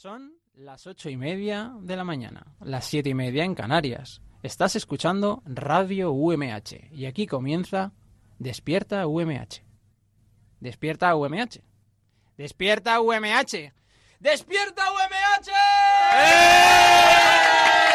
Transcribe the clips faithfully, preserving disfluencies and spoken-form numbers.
Son las ocho y media de la mañana, las siete y media en Canarias. Estás escuchando Radio U M H y aquí comienza Despierta U M H. Despierta U M H. Despierta U M H. Despierta U M H. ¡Eh!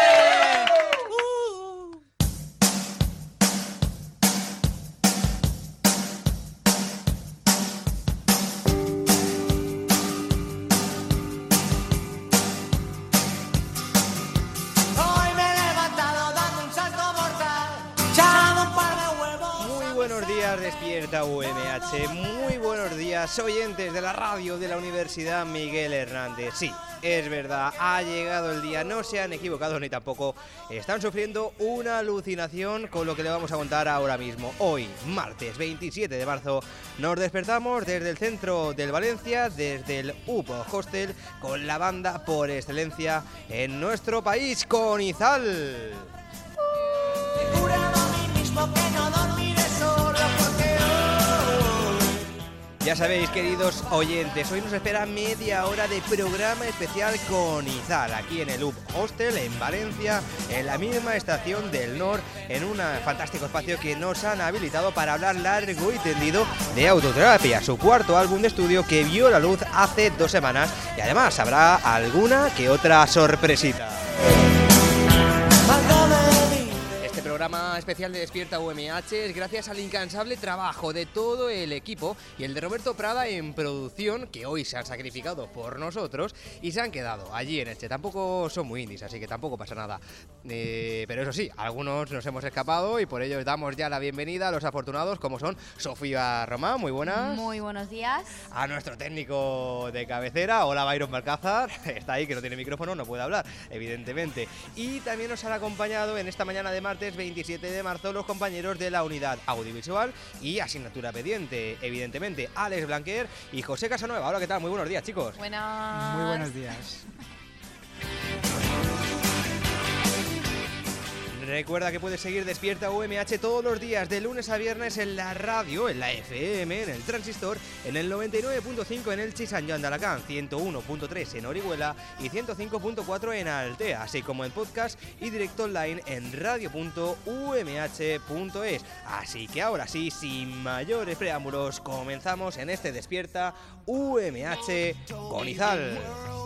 Despierta U M H, muy buenos días oyentes de la radio de la Universidad Miguel Hernández. Sí, es verdad, ha llegado el día, no se han equivocado ni tampoco están sufriendo una alucinación con lo que le vamos a contar ahora mismo. Hoy, martes veintisiete de marzo, nos despertamos desde el centro del Valencia, desde el U P Hostel, con la banda por excelencia en nuestro país, Conizal. Ya sabéis, queridos oyentes, hoy nos espera media hora de programa especial Conizal, aquí en el U P Hostel, en Valencia, en la misma estación del Nor, en un fantástico espacio que nos han habilitado para hablar largo y tendido de Autoterapia, su cuarto álbum de estudio que vio la luz hace dos semanas, y además habrá alguna que otra sorpresita. Programa especial de Despierta U M H es gracias al incansable trabajo de todo el equipo y el de Roberto Prada en producción, que hoy se han sacrificado por nosotros y se han quedado allí en Elche. Tampoco son muy indies, así que tampoco pasa nada. Eh, pero eso sí, algunos nos hemos escapado y por ello damos ya la bienvenida a los afortunados, como son Sofía Román, muy buenas. Muy buenos días. A nuestro técnico de cabecera, hola Byron Balcázar, está ahí que no tiene micrófono, no puede hablar, evidentemente. Y también nos han acompañado en esta mañana de martes veintisiete de marzo los compañeros de la unidad audiovisual y asignatura pendiente, evidentemente, Alex Blanquer y José Casanueva. Hola, ¿qué tal? Muy buenos días, chicos. Buenas. Muy buenos días. Recuerda que puedes seguir Despierta U M H todos los días, de lunes a viernes, en la radio, en la F M, en el transistor, en el noventa y nueve punto cinco en Elche y Sant Joan d'Alacant, ciento uno punto tres en Orihuela y ciento cinco punto cuatro en Altea, así como en podcast y directo online en radio punto u m h punto es. Así que ahora sí, sin mayores preámbulos, comenzamos en este Despierta U M H Conizal.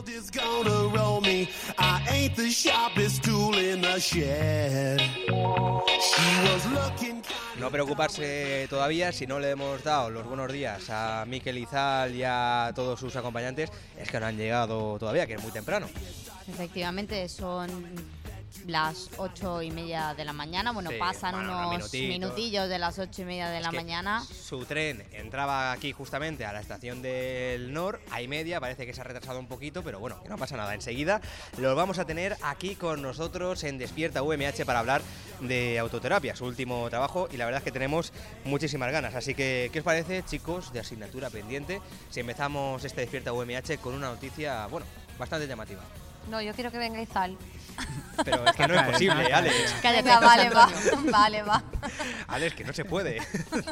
No preocuparse todavía si no le hemos dado los buenos días a Mikel Izal y a todos sus acompañantes, es que no han llegado todavía, que es muy temprano. Efectivamente, son las ocho y media de la mañana. Bueno, sí, pasan bueno, unos minutitos. minutillos de las ocho y media de es la mañana. Su tren entraba aquí justamente a la estación del Nor a y media, parece que se ha retrasado un poquito, pero bueno, que no pasa nada. Enseguida los vamos a tener aquí con nosotros en Despierta U M H para hablar de Autoterapia, su último trabajo, y la verdad es que tenemos muchísimas ganas. Así que, ¿qué os parece, chicos, de asignatura pendiente, si empezamos este Despierta U M H con una noticia, bueno, bastante llamativa? No, yo quiero que venga Izal. Pero es que no es posible, Alex. Cállate, vale, va, vale, va. Alex, que no se puede.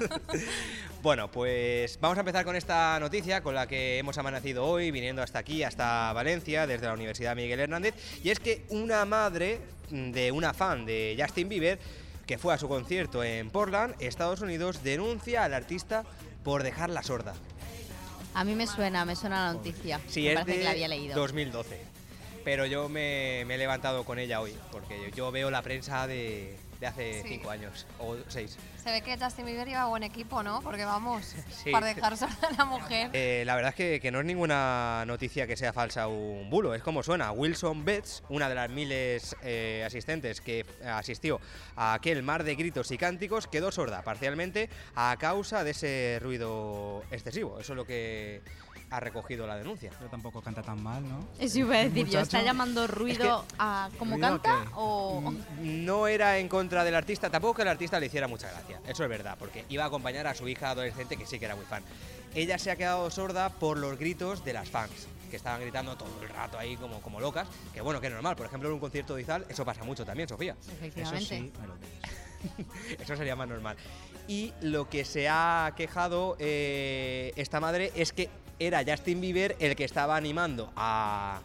Bueno, pues vamos a empezar con esta noticia con la que hemos amanecido hoy, viniendo hasta aquí, hasta Valencia, desde la Universidad Miguel Hernández. Y es que una madre de una fan de Justin Bieber, que fue a su concierto en Portland, Estados Unidos, denuncia al artista por dejarla sorda. A mí me suena, me suena la noticia. Sí, me es parece de que la había leído. dos mil doce. Pero yo me, me he levantado con ella hoy, porque yo veo la prensa de, de hace sí. cinco años, o seis. Se ve que Justin Bieber lleva buen equipo, ¿no? Porque vamos, sí. para dejar sorda a la mujer. Eh, la verdad es que, que no es ninguna noticia que sea falsa o un bulo, es como suena. Wilson Betts, una de las miles eh, asistentes que asistió a aquel mar de gritos y cánticos, quedó sorda parcialmente a causa de ese ruido excesivo. Eso es lo que ha recogido la denuncia. Pero tampoco canta tan mal, ¿no? Eso iba a decir yo, ¿está llamando ruido es que, a cómo ¿ruido canta qué? o...? No era en contra del artista, tampoco que el artista le hiciera mucha gracia, eso es verdad, porque iba a acompañar a su hija adolescente, que sí que era muy fan. Ella se ha quedado sorda por los gritos de las fans, que estaban gritando todo el rato ahí como, como locas, que bueno, que es normal. Por ejemplo, en un concierto de Izal eso pasa mucho también, Sofía. Efectivamente. Eso sí, me lo dices. Eso sería más normal. Y lo que se ha quejado eh, esta madre es que era Justin Bieber el que estaba animando a,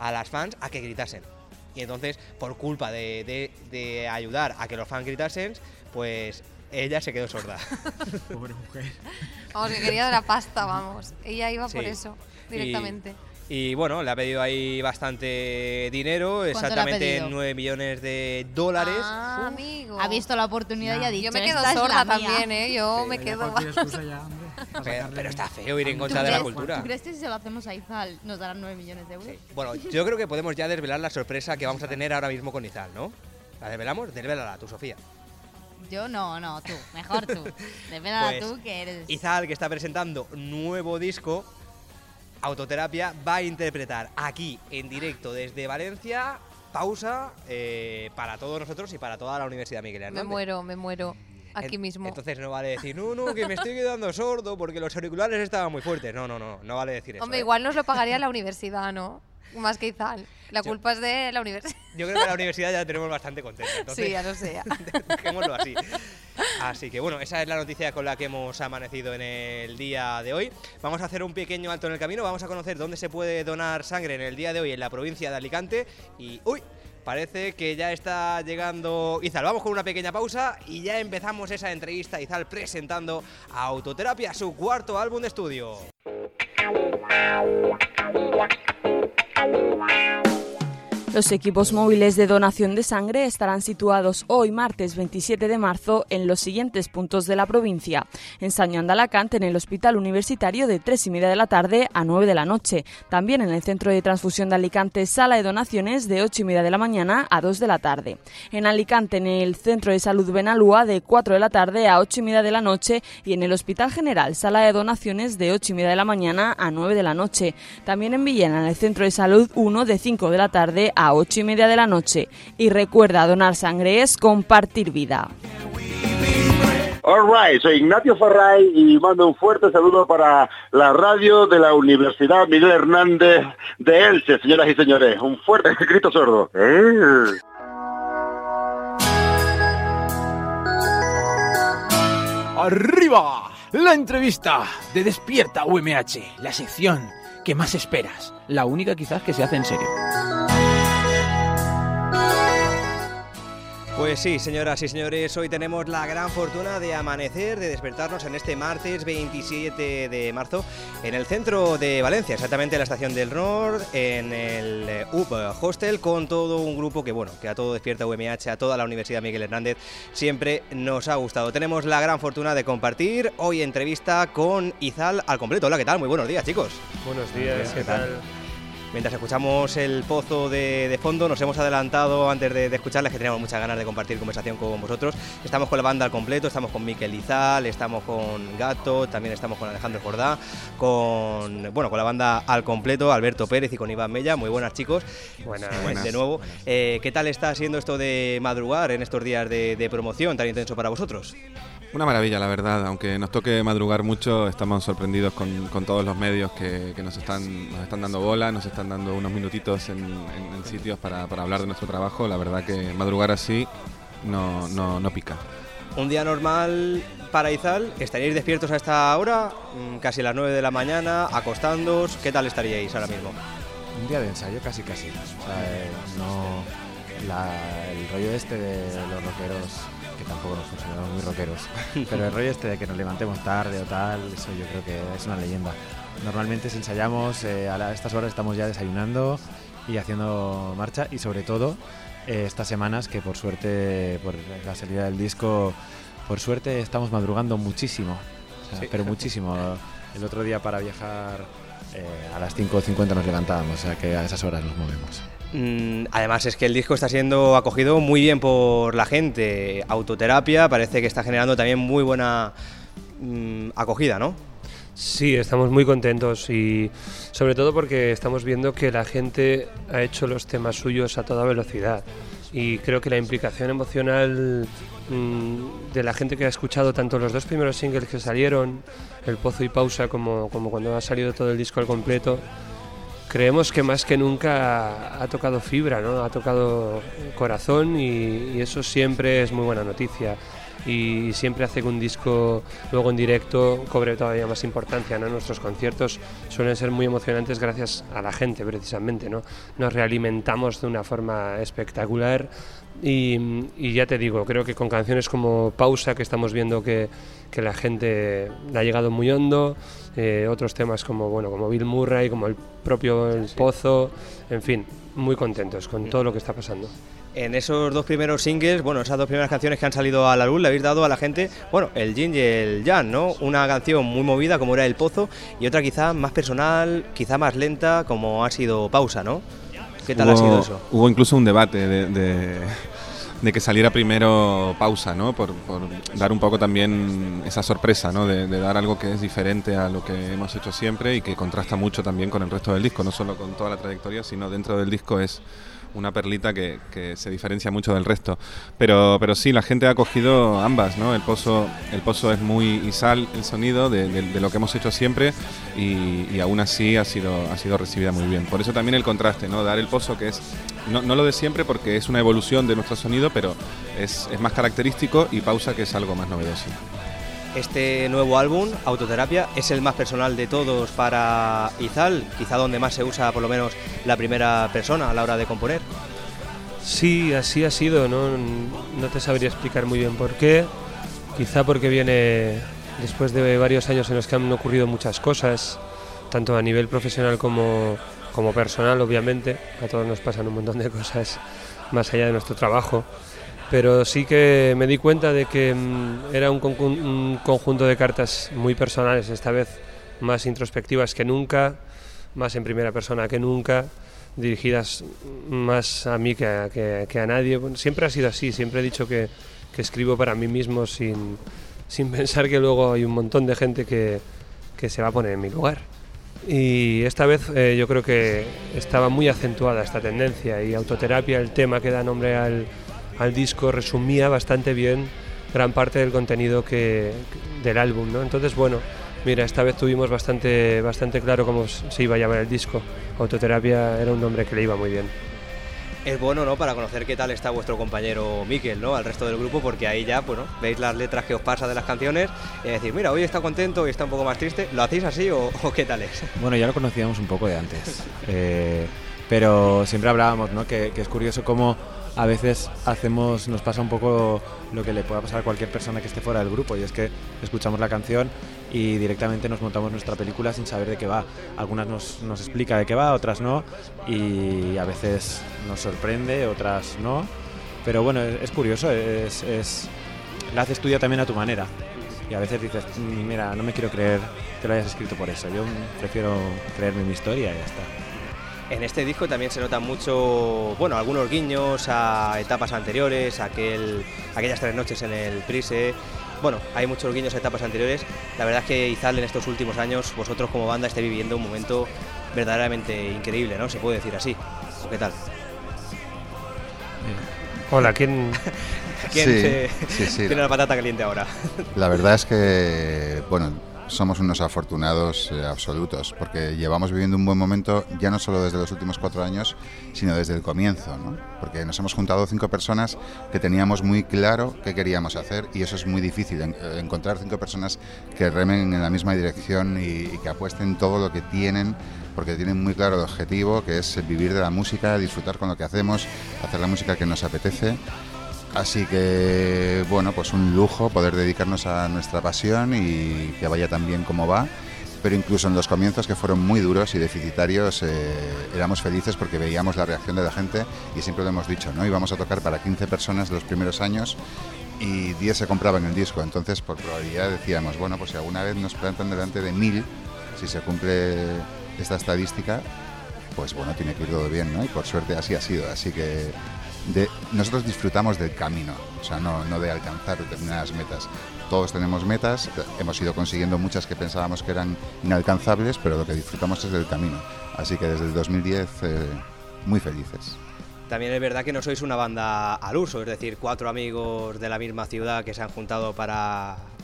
a las fans a que gritasen. Y entonces, por culpa de, de, de ayudar a que los fans gritasen, pues ella se quedó sorda. Pobre mujer. Vamos, que quería de la pasta, vamos. Ella iba Sí. por eso, directamente. Y, y bueno, le ha pedido ahí bastante dinero, ¿Cuánto le ha exactamente pedido? nueve millones de dólares. Ah, amigo. Ha visto la oportunidad y ha dicho, Yo me quedo "Esta es sorda la mía". también, ¿eh? Yo Sí, me Ya quedo... cualquier excusa ya, hombre, para Pero, sacarle- pero está feo ir en ¿Tú contra de la crees- cultura. ¿Tú crees que si se lo hacemos a Izal nos darán nueve millones de euros? Sí. Bueno, yo creo que podemos ya desvelar la sorpresa que vamos a tener ahora mismo con Izal, ¿no? ¿La desvelamos? Desvélala tú, Sofía. Yo no, no, tú. Mejor tú. Depende Pues, tú que eres... Izal, que está presentando nuevo disco, Autoterapia, va a interpretar aquí en directo desde Valencia, Pausa, eh, para todos nosotros y para toda la Universidad Miguel Me Hernández. muero, me muero. Aquí En- mismo. Entonces no vale decir, no, no, que me estoy quedando sordo porque los auriculares estaban muy fuertes. No, no, no, no vale decir eso. Hombre, ¿eh? igual nos lo pagaría la universidad, ¿no? Más que Izal. La Yo- culpa es de la universidad. Yo creo que la universidad ya la tenemos bastante contenta. Entonces, Sí, ya lo sé. ya. dejémoslo así. Así que bueno, esa es la noticia con la que hemos amanecido en el día de hoy. Vamos a hacer un pequeño alto en el camino, vamos a conocer dónde se puede donar sangre en el día de hoy en la provincia de Alicante. Y uy, parece que ya está llegando Izal. Vamos con una pequeña pausa y ya empezamos esa entrevista a Izal presentando a Autoterapia, su cuarto álbum de estudio. Los equipos móviles de donación de sangre estarán situados hoy, martes veintisiete de marzo, en los siguientes puntos de la provincia. En San Joan de Alacant, en el Hospital Universitario, de tres y media de la tarde a nueve de la noche. También en el Centro de Transfusión de Alicante, sala de donaciones, de ocho y media de la mañana a dos de la tarde. En Alicante, en el Centro de Salud Benalúa, de cuatro de la tarde a ocho y media de la noche. Y en el Hospital General, sala de donaciones, de ocho y media de la mañana a nueve de la noche. También en Villena, en el Centro de Salud uno, de cinco de la tarde a ocho y media de la noche. Y recuerda, donar sangre es compartir vida. All right, soy Ignacio Farray y mando un fuerte saludo para la radio de la Universidad Miguel Hernández de Elche, señoras y señores. Un fuerte grito sordo. ¿Eh? ¡Arriba! La entrevista de Despierta U M H, la sección que más esperas, la única quizás que se hace en serio. Pues sí, señoras y señores, hoy tenemos la gran fortuna de amanecer, de despertarnos en este martes veintisiete de marzo en el centro de Valencia, exactamente en la estación del Nord, en el eh, U P Hostel, con todo un grupo que, bueno, que a todo Despierta U M H, a toda la Universidad Miguel Hernández, siempre nos ha gustado. Tenemos la gran fortuna de compartir hoy entrevista con Izal al completo. Hola, ¿qué tal? Muy buenos días, chicos. Buenos días, ¿qué tal? Mientras escuchamos el pozo de, de fondo, nos hemos adelantado antes de, de escucharles que teníamos muchas ganas de compartir conversación con vosotros. Estamos con la banda al completo, estamos con Miquel Izal, estamos con Gato, también estamos con Alejandro Jordá, con bueno con la banda al completo, Alberto Pérez y con Iván Mella. Muy buenas, chicos. Buenas. De nuevo. Eh, ¿Qué tal está siendo esto de madrugar en estos días de, de promoción tan intenso para vosotros? Una maravilla, la verdad. Aunque nos toque madrugar mucho, estamos sorprendidos con, con todos los medios que, que nos están nos están dando bola, nos están dando unos minutitos en, en, en sitios para, para hablar de nuestro trabajo. La verdad que madrugar así no, no, no pica. Un día normal para Izal, ¿estaríais despiertos a esta hora? Mm, Casi las nueve de la mañana, acostándoos. ¿Qué tal estaríais ahora mismo? Un día de ensayo casi casi. O sea, eh, no la- el rollo este de los rockeros, que tampoco nos consideramos muy rockeros, pero el rollo este de que nos levantemos tarde o tal, eso yo creo que es una leyenda. Normalmente si ensayamos, eh, a la- estas horas estamos ya desayunando y haciendo marcha, y sobre todo eh, estas semanas que por suerte, por la salida del disco, por suerte estamos madrugando muchísimo, o sea, Sí. pero muchísimo. El otro día para viajar eh, a las cinco cincuenta nos levantábamos, o sea que a esas horas nos movemos. Mm, Además es que el disco está siendo acogido muy bien por la gente. Autoterapia parece que está generando también muy buena mm, acogida, ¿no? Sí, estamos muy contentos y sobre todo porque estamos viendo que la gente ha hecho los temas suyos a toda velocidad y creo que la implicación emocional mmm, de la gente que ha escuchado tanto los dos primeros singles que salieron, El Pozo y Pausa, como, como cuando ha salido todo el disco al completo, creemos que más que nunca ha tocado fibra, ¿no? Ha tocado corazón y, y eso siempre es muy buena noticia. y siempre hace que un disco luego en directo cobre todavía más importancia, ¿no? Nuestros conciertos suelen ser muy emocionantes gracias a la gente, precisamente, ¿no? Nos realimentamos de una forma espectacular y, y ya te digo, creo que con canciones como Pausa, que estamos viendo que, que la gente le ha llegado muy hondo, eh, otros temas como, bueno, como Bill Murray, como el propio El Pozo, en fin, muy contentos con todo lo que está pasando. En esos dos primeros singles, bueno, esas dos primeras canciones que han salido a la luz, le habéis dado a la gente, bueno, el yin y el yang, ¿no? Una canción muy movida como era El Pozo y otra quizá más personal, quizá más lenta como ha sido Pausa, ¿no? ¿Qué tal hubo, ha sido eso? Hubo incluso un debate de, de, de que saliera primero Pausa, ¿no? Por, por dar un poco también esa sorpresa, ¿no? De, de dar algo que es diferente a lo que hemos hecho siempre y que contrasta mucho también con el resto del disco, no solo con toda la trayectoria, sino dentro del disco es una perlita que, que se diferencia mucho del resto. Pero, pero sí, la gente ha cogido ambas, ¿no? El Pozo, el Pozo es muy Izal el sonido de, de, de lo que hemos hecho siempre y, y aún así ha sido, ha sido recibida muy bien. Por eso también el contraste, ¿no? Dar El Pozo, que es no, no lo de siempre porque es una evolución de nuestro sonido, pero es, es más característico, y Pausa, que es algo más novedoso. Este nuevo álbum, Autoterapia, es el más personal de todos para Izal, quizá donde más se usa por lo menos la primera persona a la hora de componer. Sí, así ha sido, ¿no? No te sabría explicar muy bien por qué, quizá porque viene después de varios años en los que han ocurrido muchas cosas, tanto a nivel profesional como, como personal, obviamente. A todos nos pasan un montón de cosas más allá de nuestro trabajo. Pero sí que me di cuenta de que mmm, era un, con, un conjunto de cartas muy personales, esta vez más introspectivas que nunca, más en primera persona que nunca, dirigidas más a mí que a, que, que a nadie. Bueno, siempre ha sido así, siempre he dicho que, que escribo para mí mismo sin, sin pensar que luego hay un montón de gente que, que se va a poner en mi lugar. Y esta vez eh, yo creo que estaba muy acentuada esta tendencia, y Autoterapia, el tema que da nombre al al disco, resumía bastante bien gran parte del contenido que, del álbum, ¿no? Entonces, bueno, mira, esta vez tuvimos bastante, bastante claro cómo se iba a llamar el disco. Autoterapia era un nombre que le iba muy bien. Es bueno, ¿no?, para conocer qué tal está vuestro compañero Mikel, ¿no?, al resto del grupo, porque ahí ya, bueno, veis las letras que os pasa de las canciones y decir, mira, hoy está contento y está un poco más triste. ¿Lo hacéis así o, o qué tal es? Bueno, ya lo conocíamos un poco de antes, eh, pero siempre hablábamos, ¿no?, que, que es curioso cómo a veces hacemos, nos pasa un poco lo que le pueda pasar a cualquier persona que esté fuera del grupo, y es que escuchamos la canción y directamente nos montamos nuestra película sin saber de qué va. Algunas nos, nos explica de qué va, otras no, y a veces nos sorprende, otras no. Pero bueno, es, es curioso, es, es, la haces tuya también a tu manera. Y a veces dices, mira, no me quiero creer que lo hayas escrito por eso, yo prefiero creerme mi historia y ya está. En este disco también se notan mucho, bueno, algunos guiños a etapas anteriores, a aquel, aquellas tres noches en el Prise. Bueno, hay muchos guiños a etapas anteriores. La verdad es que Izal en estos últimos años, vosotros como banda estáis viviendo un momento verdaderamente increíble, ¿no? Se puede decir así. ¿O qué tal? Hola, ¿quién, ¿Quién sí, se... sí, sí. tiene la patata caliente ahora? La verdad es que, bueno, somos unos afortunados eh, absolutos, porque llevamos viviendo un buen momento ya no solo desde los últimos cuatro años, sino desde el comienzo, ¿no? Porque nos hemos juntado cinco personas que teníamos muy claro qué queríamos hacer, y eso es muy difícil, en, eh, encontrar cinco personas que remen en la misma dirección y, y que apuesten todo lo que tienen, porque tienen muy claro el objetivo, que es vivir de la música, disfrutar con lo que hacemos, hacer la música que nos apetece. Así que, bueno, pues un lujo poder dedicarnos a nuestra pasión y que vaya tan bien como va. Pero incluso en los comienzos, que fueron muy duros y deficitarios, eh, éramos felices porque veíamos la reacción de la gente, y siempre lo hemos dicho, ¿no? Íbamos a tocar para quince personas los primeros años y diez se compraban el disco. Entonces, por probabilidad decíamos, bueno, pues si alguna vez nos plantan delante de mil, si se cumple esta estadística, pues bueno, tiene que ir todo bien, ¿no? Y por suerte así ha sido. Así que De, nosotros disfrutamos del camino, o sea, no, no de alcanzar determinadas metas. Todos tenemos metas, hemos ido consiguiendo muchas que pensábamos que eran inalcanzables, pero lo que disfrutamos es del camino. Así que desde el dos mil diez, eh, muy felices. También es verdad que no sois una banda al uso, es decir, cuatro amigos de la misma ciudad que se han juntado para,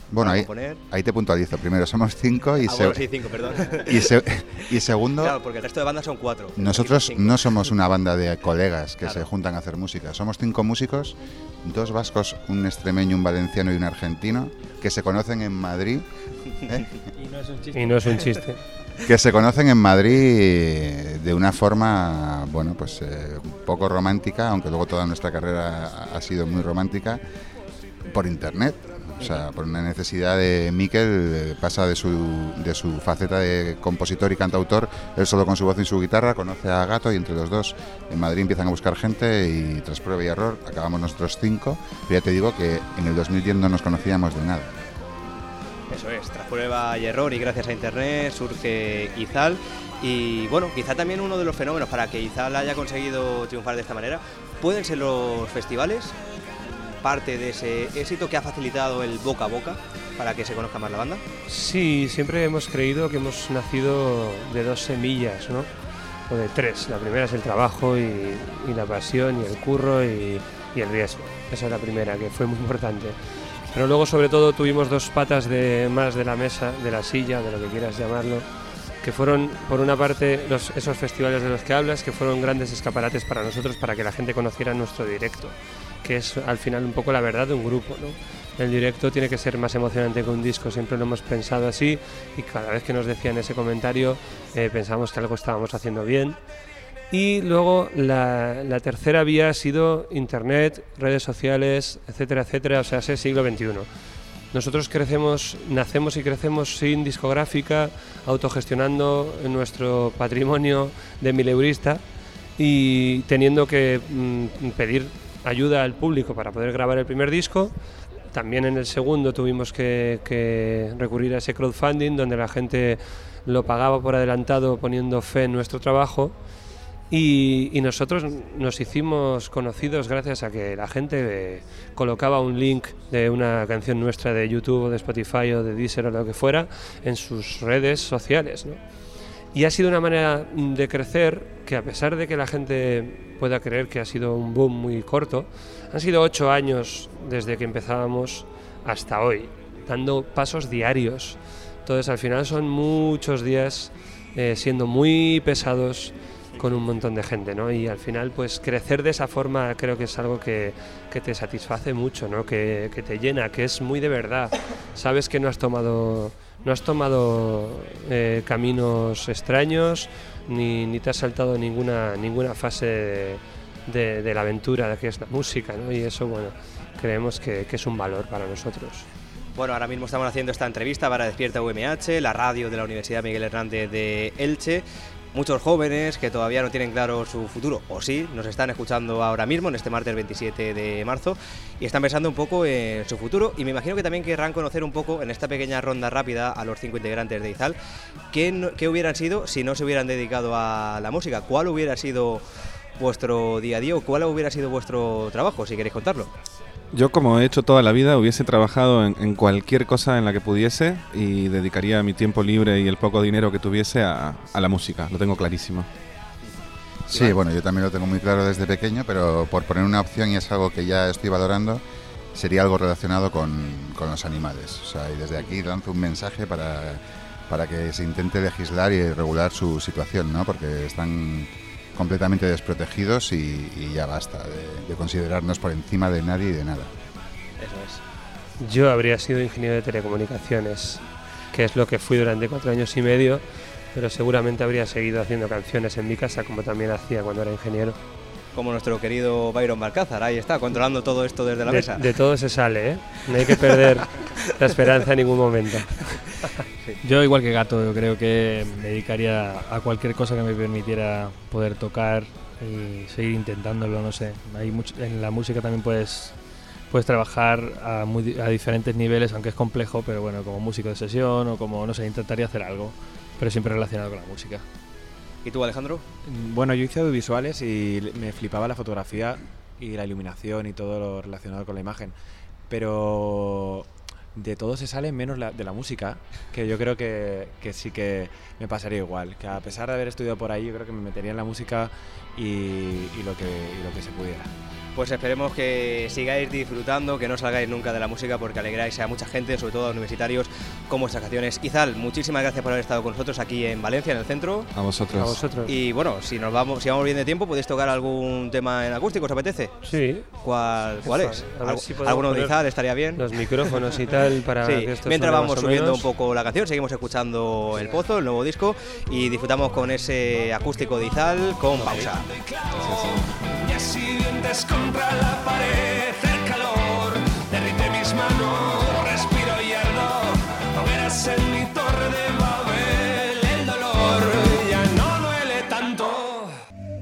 Bueno, ahí, ahí te puntualizo. Primero somos cinco y, ah, se... bueno, sí, cinco, perdón. y, se... y segundo... Claro, porque el resto de bandas son cuatro. Nosotros no somos una banda de colegas que claro. se juntan a hacer música. Somos cinco músicos, dos vascos, un extremeño, un valenciano y un argentino, que se conocen en Madrid. ¿eh? Y no es un chiste. Y no es un chiste. Que se conocen en Madrid de una forma, bueno, pues eh, un poco romántica, aunque luego toda nuestra carrera ha sido muy romántica, por internet. O sea, por una necesidad de Mikel, pasa de su, de su faceta de compositor y cantautor, él solo con su voz y su guitarra, conoce a Gato y entre los dos en Madrid empiezan a buscar gente y tras prueba y error acabamos nosotros cinco, pero ya te digo que en el dos mil diez no nos conocíamos de nada. Eso es, tras prueba y error y gracias a internet surge Izal y bueno, quizá también uno de los fenómenos para que Izal haya conseguido triunfar de esta manera pueden ser los festivales. Parte de ese éxito que ha facilitado el boca a boca para que se conozca más la banda. Sí, siempre hemos creído que hemos nacido de dos semillas, ¿no? O de tres. La primera es el trabajo y, y la pasión y el curro y, y el riesgo. Esa es la primera, que fue muy importante. Pero luego sobre todo tuvimos dos patas de, más de la mesa, de la silla, de lo que quieras llamarlo, que fueron, por una parte, los, esos festivales de los que hablas, que fueron grandes escaparates para nosotros, para que la gente conociera nuestro directo, que es al final un poco la verdad de un grupo, ¿no? El directo tiene que ser más emocionante que un disco, siempre lo hemos pensado así, y cada vez que nos decían ese comentario eh, pensamos que algo estábamos haciendo bien. Y luego la, la tercera vía ha sido internet, redes sociales, etcétera, etcétera, o sea, ese siglo veintiuno. Nosotros crecemos, nacemos y crecemos sin discográfica, autogestionando nuestro patrimonio de mileurista y teniendo que mm, pedir ayuda al público para poder grabar el primer disco. También en el segundo tuvimos que, que recurrir a ese crowdfunding donde la gente lo pagaba por adelantado poniendo fe en nuestro trabajo. Y, y nosotros nos hicimos conocidos gracias a que la gente eh, colocaba un link de una canción nuestra de YouTube o de Spotify o de Deezer o lo que fuera en sus redes sociales, ¿no? Y ha sido una manera de crecer que, a pesar de que la gente pueda creer que ha sido un boom muy corto, han sido ocho años desde que empezábamos hasta hoy, dando pasos diarios. Entonces al final son muchos días eh, siendo muy pesados con un montón de gente, ¿no? Y al final, pues crecer de esa forma creo que es algo que, que te satisface mucho, ¿no? Que, que te llena, que es muy de verdad. Sabes que no has tomado, no has tomado eh, caminos extraños, ni, ni te has saltado ninguna, ninguna fase de, de, de la aventura que es la música, ¿no? Y eso, bueno, creemos que, que es un valor para nosotros. Bueno, ahora mismo estamos haciendo esta entrevista para Despierta U M H, la radio de la Universidad Miguel Hernández de Elche. Muchos jóvenes que todavía no tienen claro su futuro, o sí, nos están escuchando ahora mismo, en este martes veintisiete de marzo, y están pensando un poco en su futuro, y me imagino que también querrán conocer un poco, en esta pequeña ronda rápida, a los cinco integrantes de Izal, qué, no, qué hubieran sido si no se hubieran dedicado a la música, cuál hubiera sido vuestro día a día, o cuál hubiera sido vuestro trabajo, si queréis contarlo. Yo, como he hecho toda la vida, hubiese trabajado en, en cualquier cosa en la que pudiese y dedicaría mi tiempo libre y el poco dinero que tuviese a, a la música, lo tengo clarísimo. Sí, bueno, yo también lo tengo muy claro desde pequeño, pero por poner una opción, y es algo que ya estoy valorando, sería algo relacionado con, con los animales. O sea, y desde aquí lanzo un mensaje para, para que se intente legislar y regular su situación, ¿no? Porque están completamente desprotegidos y, y ya basta de, de considerarnos por encima de nadie y de nada. Eso es. Yo habría sido ingeniero de telecomunicaciones, que es lo que fui durante cuatro años y medio, pero seguramente habría seguido haciendo canciones en mi casa, como también hacía cuando era ingeniero. Como nuestro querido Byron Balcázar, ahí está, controlando todo esto desde la de, mesa. De todo se sale, ¿eh? No hay que perder la esperanza en ningún momento. Sí. Yo, igual que Gato, yo creo que me dedicaría a cualquier cosa que me permitiera poder tocar y seguir intentándolo, no sé. Hay mucho, en la música también puedes, puedes trabajar a, muy, a diferentes niveles, aunque es complejo, pero bueno, como músico de sesión o como, no sé, intentaría hacer algo, pero siempre relacionado con la música. ¿Y tú, Alejandro? Bueno, yo hice audiovisuales y me flipaba la fotografía y la iluminación y todo lo relacionado con la imagen, pero de todo se sale menos la, de la música, que yo creo que, que sí que me pasaría igual, que a pesar de haber estudiado por ahí, yo creo que me metería en la música y, y, lo, que, y lo que se pudiera. pues esperemos que sigáis disfrutando, que no salgáis nunca de la música porque alegráis a mucha gente, sobre todo a universitarios, con vuestras canciones. Izal, muchísimas gracias por haber estado con nosotros aquí en Valencia, en el centro. A vosotros. A vosotros. Y bueno, si nos vamos, si vamos bien de tiempo, ¿podéis tocar algún tema en acústico? ¿Os apetece? Sí. ¿Cuál, cuál es? A ver si ¿Alguno de Izal estaría bien? Los micrófonos y tal para sí. que esto Mientras suene vamos más o subiendo menos. un poco la canción, seguimos escuchando El Pozo, el nuevo disco, y disfrutamos con ese acústico de Izal con pausa. Y así dientes contra la pared, el calor derrite mis manos, respiro y ardo, hogueras en mi torre de Babel, el dolor ya no duele tanto.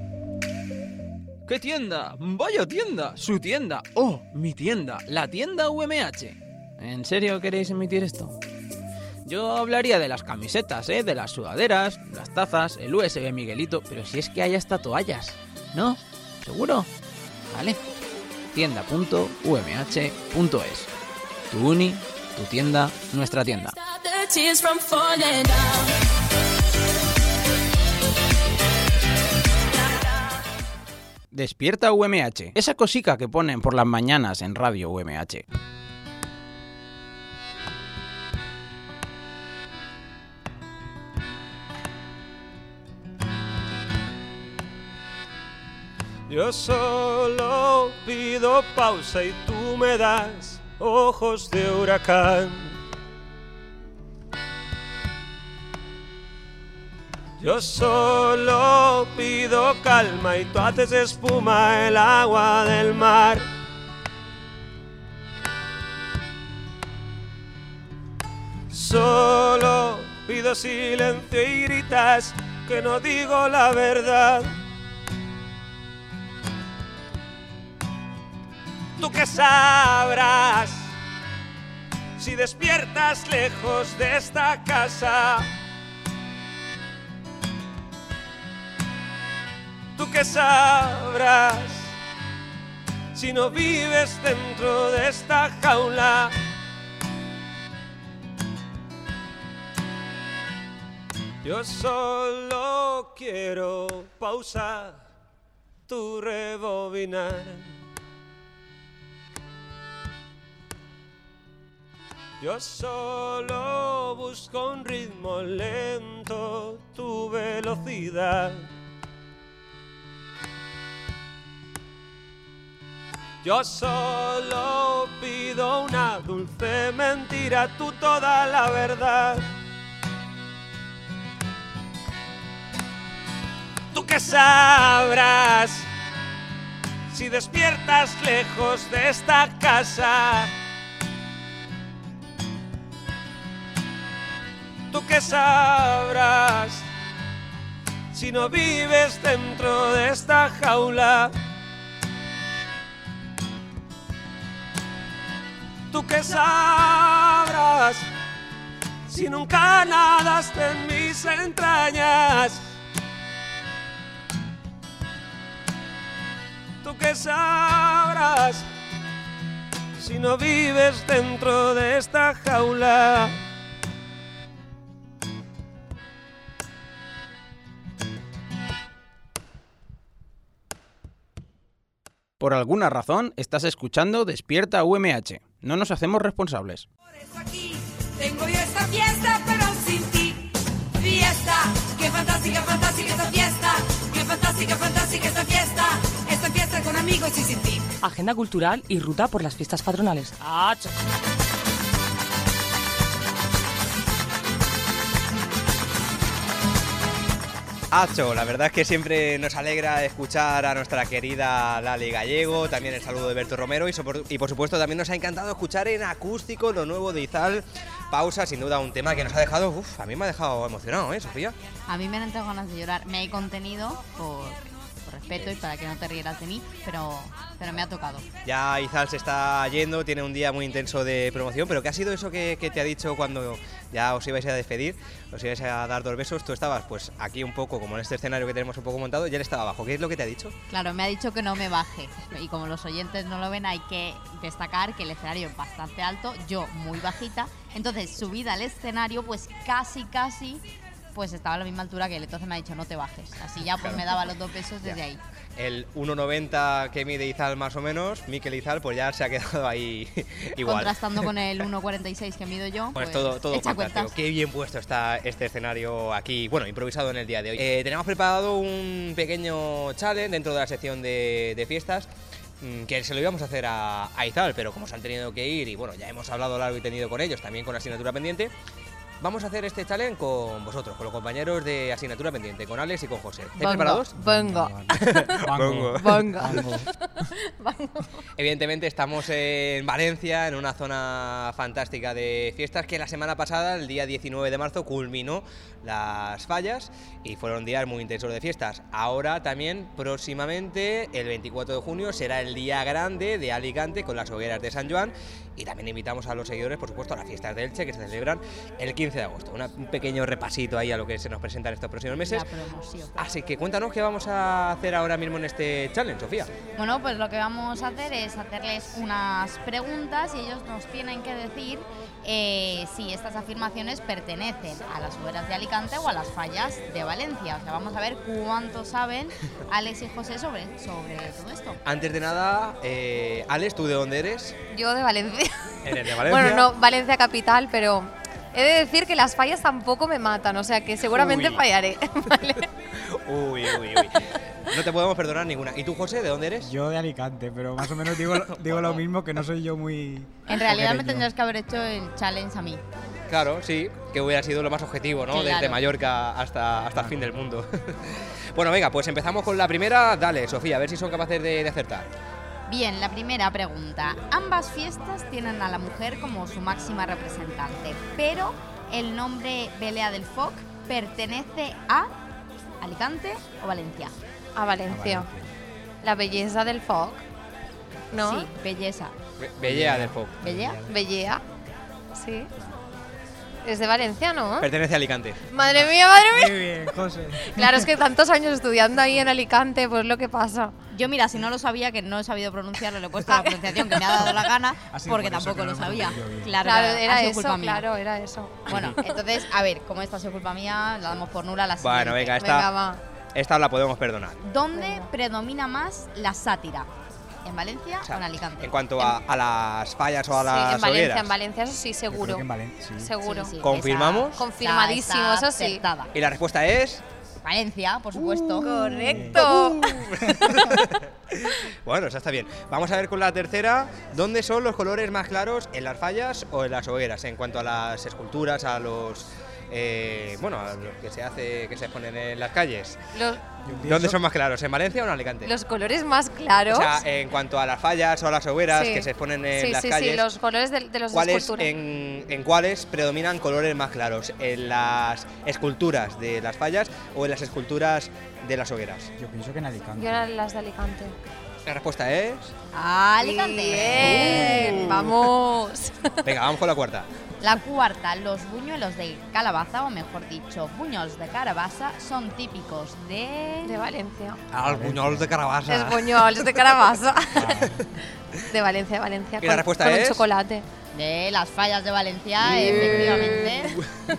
¿Qué tienda? ¡Vaya tienda! ¡Su tienda! ¡Oh, mi tienda! ¡La tienda U M H! ¿En serio queréis emitir esto? Yo hablaría de las camisetas, ¿eh? De las sudaderas, las tazas, el U S B Miguelito, pero si es que hay hasta toallas, ¿no? ¿Seguro? Vale. tienda punto u m h punto es. Tu uni, tu tienda, nuestra tienda. Despierta U M H, esa cosica que ponen por las mañanas en Radio U M H. Yo solo pido pausa y tú me das ojos de huracán. Yo solo pido calma y tú haces espuma el agua del mar. Solo pido silencio y gritas que no digo la verdad. Tú que sabrás si despiertas lejos de esta casa. Tú que sabrás si no vives dentro de esta jaula. Yo solo quiero pausar tu rebobinar. Yo solo busco un ritmo lento, tu velocidad. Yo solo pido una dulce mentira, tú toda la verdad. Tú que sabrás si despiertas lejos de esta casa. Tú que sabrás si no vives dentro de esta jaula. Tú que sabrás si nunca nadaste en mis entrañas. Tú que sabrás si no vives dentro de esta jaula. Por alguna razón, estás escuchando Despierta U M H. No nos hacemos responsables. Por eso aquí tengo yo esta fiesta, pero sin ti. Fiesta, qué fantástica, fantástica esta fiesta. Qué fantástica, fantástica esta fiesta. Esta fiesta con amigos y sin ti. Agenda cultural y ruta por las fiestas patronales. ¡Ah! Acho, la verdad es que siempre nos alegra escuchar a nuestra querida Lali Gallego, también el saludo de Berto Romero y, so por, y por supuesto también nos ha encantado escuchar en acústico lo nuevo de Izal. Pausa, sin duda un tema que nos ha dejado, uff, a mí me ha dejado emocionado, ¿eh, Sofía? A mí me han entrado ganas de llorar, me he contenido por, por respeto y para que no te rieras de mí, pero, pero me ha tocado. Ya Izal se está yendo, tiene un día muy intenso de promoción, pero ¿qué ha sido eso que, que te ha dicho cuando ya os ibais a despedir, os ibais a dar dos besos? Tú estabas pues aquí un poco, como en este escenario que tenemos un poco montado, y él estaba abajo. ¿Qué es lo que te ha dicho? Claro, me ha dicho que no me baje, y como los oyentes no lo ven, hay que destacar que el escenario es bastante alto, yo muy bajita, entonces subida al escenario pues casi casi pues estaba a la misma altura que él. Entonces me ha dicho, no te bajes. Así ya pues claro. me daba los dos pesos desde ahí. El uno noventa que mide Izal más o menos, Mikel Izal, pues ya se ha quedado ahí igual. Contrastando con el uno cuarenta y seis que mido yo, pues, pues todo, todo echa fantástico. cuentas. Qué bien puesto está este escenario aquí, bueno, improvisado en el día de hoy. Eh, tenemos preparado un pequeño challenge dentro de la sección de, de fiestas, que se lo íbamos a hacer a, a Izal, pero como se han tenido que ir y bueno, ya hemos hablado largo y tendido con ellos, también con la asignatura pendiente, vamos a hacer este challenge con vosotros, con los compañeros de asignatura pendiente, con Alex y con José. ¿Estáis preparados? Venga. Venga. Venga. Evidentemente estamos en Valencia, en una zona fantástica de fiestas que la semana pasada, el día diecinueve de marzo, culminó las fallas y fueron días muy intensos de fiestas. Ahora también, próximamente, el veinticuatro de junio, será el día grande de Alicante con las hogueras de San Joan y también invitamos a los seguidores, por supuesto, a las fiestas de Elche que se celebran el quince de agosto. Una, un pequeño repasito ahí a lo que se nos presenta en estos próximos meses. La promoción. Así que cuéntanos qué vamos a hacer ahora mismo en este challenge, Sofía. Bueno, pues lo que vamos a hacer es hacerles unas preguntas y ellos nos tienen que decir eh, si estas afirmaciones pertenecen a las hogueras de Alicante o a las fallas de Valencia. O sea, vamos a ver cuánto saben Alex y José sobre, sobre todo esto. Antes de nada, eh, Alex, ¿tú de dónde eres? Yo de Valencia. ¿Eres de Valencia? Bueno, no, Valencia capital, pero he de decir que las fallas tampoco me matan, o sea que seguramente uy. fallaré. ¿Vale? Uy, uy, uy. No te podemos perdonar ninguna. ¿Y tú, José, de dónde eres? Yo de Alicante, pero más o menos digo, digo lo mismo, que no soy yo muy... En realidad me hoguereño. tendrías que haber hecho el challenge a mí. Claro, sí, que hubiera sido lo más objetivo, ¿no? Claro. Desde Mallorca hasta, hasta el fin del mundo. Bueno, venga, pues empezamos con la primera. Dale, Sofía, a ver si son capaces de, de acertar. Bien, la primera pregunta. Ambas fiestas tienen a la mujer como su máxima representante, pero el nombre Belea del Foc pertenece a Alicante o Valencia. A Valencia. La belleza del foc, ¿no? Sí, belleza. Be Bellea del Foc. ¿Bellea? Bellea, sí. Es de Valencia, ¿no? Pertenece a Alicante. Madre mía, madre mía. Muy bien, José. Claro, es que tantos años estudiando ahí en Alicante, pues lo que pasa. Yo, mira, si no lo sabía, que no he sabido pronunciarlo, le he puesto la pronunciación que me ha dado la gana, porque por eso tampoco que lo no sabía. hemos entendido bien. Claro, Claro, claro, era ha sido eso, culpa mía. claro, era eso. Bueno, entonces, a ver, como esta ha sido culpa mía, la damos por nula la siguiente. Bueno, venga, esta, Venga, va. esta la podemos perdonar. ¿Dónde predomina más la sátira? ¿En Valencia O sea, o en Alicante? En cuanto a, a las fallas o a Sí, las en Valencia, hogueras. en Valencia, eso sí, Yo seguro. creo que en Valencia, sí. Seguro. Sí, sí, ¿Confirmamos? esa- Confirmadísimo, está- eso sí. está acertada. Y la respuesta es... Valencia, por supuesto. Correcto. Bueno, esa está bien. Vamos a ver con la tercera. ¿Dónde son los colores más claros, en las fallas o en las hogueras? En cuanto a las esculturas, a los... Eh, bueno, a lo que se hace, que se ponen en las calles. Los, ¿Dónde son más claros? ¿En Valencia o en Alicante? los colores más claros. O sea, en cuanto a las fallas o a las hogueras Sí. que se exponen en sí, las sí, calles, sí, los colores de, de los ¿cuáles, esculturas. en, ¿en cuáles predominan colores más claros? ¿En las esculturas de las fallas o en las esculturas de las hogueras? Yo pienso que en Alicante. Yo era las de Alicante. La respuesta es... Alicante. Bien, vamos. Venga, vamos con la cuarta. La cuarta, los buñuelos de calabaza, o mejor dicho, buñols de calabaza, son típicos de... De Valencia. Al buñol de calabaza. Es buñols de calabaza. De Valencia, de Valencia. ¿Y la con- respuesta con es? un chocolate. De las fallas de Valencia, efectivamente.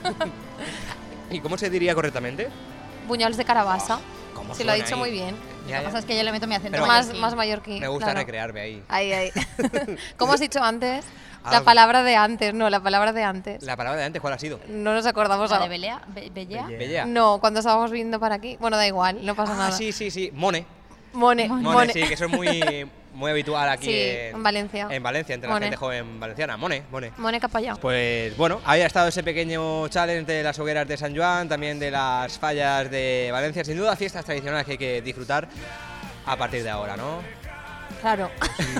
¿Y cómo se diría correctamente? Buñols de calabaza. ¿Cómo Sí, lo ha suena dicho ahí? muy bien. Ya, Lo que ya. pasa es que yo le meto mi acento Pero- Más, mallorquín. más mallorquín. Me gusta claro. recrearme ahí. Ahí, ahí. ¿Cómo has dicho antes? La Algo. palabra de antes, no, la palabra de antes. La palabra de antes, ¿cuál ha sido? No nos acordamos ¿La de ahora. Belea? Be- ¿Bellea? Bellea. No, cuando estábamos viendo para aquí. Bueno, da igual, no pasa Ah, nada. sí, sí, sí. Mone. Mone, Mone, Mone. sí, que eso es muy, muy habitual aquí Sí, en, en Valencia. En Valencia, entre Mone. la gente joven valenciana. Mone, Mone. Mone Capallá. Pues bueno, ahí ha estado ese pequeño challenge de las hogueras de San Joan, también de las fallas de Valencia. Sin duda, fiestas tradicionales que hay que disfrutar a partir de ahora, ¿no? Claro.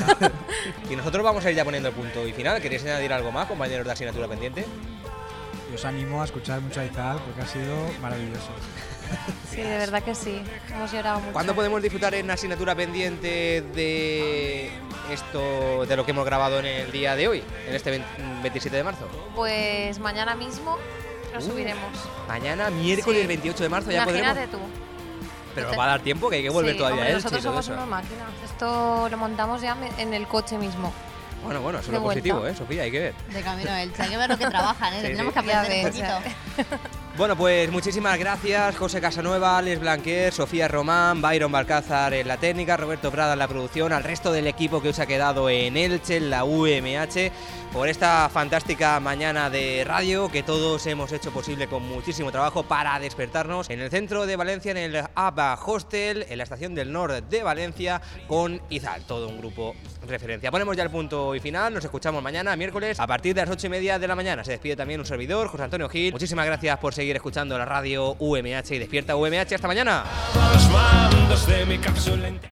Y nosotros vamos a ir ya poniendo el punto y final. ¿Queréis añadir algo más, compañeros de asignatura pendiente? Yo os animo a escuchar mucho a Izal porque ha sido maravilloso. Sí, de verdad que sí. Hemos llorado mucho. ¿Cuándo podemos disfrutar en asignatura pendiente de esto, de lo que hemos grabado en el día de hoy, en este veintisiete de marzo? Pues mañana mismo lo Uh, subiremos. Mañana, miércoles Sí. veintiocho de marzo, ya Imagínate podremos. tú. Pero nos va a dar tiempo, que hay que volver Sí, todavía hombre, a Elche y nosotros todo somos eso. unas máquinas. Esto lo montamos ya me- en el coche mismo. Bueno, bueno, eso es de lo positivo, vuelta. ¿eh, Sofía? Hay que ver. De camino a Elche. Hay que ver lo que trabajan, ¿eh? Sí, Tenemos sí. que Ya aprender un ves, poquito. Bueno, pues muchísimas gracias, José Casanueva, Alex Blanquer, Sofía Román, Byron Balcázar en la técnica, Roberto Prada en la producción, al resto del equipo que os ha quedado en Elche, en la U M H, por esta fantástica mañana de radio que todos hemos hecho posible con muchísimo trabajo para despertarnos en el centro de Valencia, en el ABA Hostel, en la estación del Nord de Valencia, con Izal, todo un grupo referencia. Ponemos ya el punto y final, nos escuchamos mañana, miércoles, a partir de las ocho y media de la mañana. Se despide también un servidor, José Antonio Gil. Muchísimas gracias por seguir escuchando la radio U M H y Despierta U M H. Hasta mañana.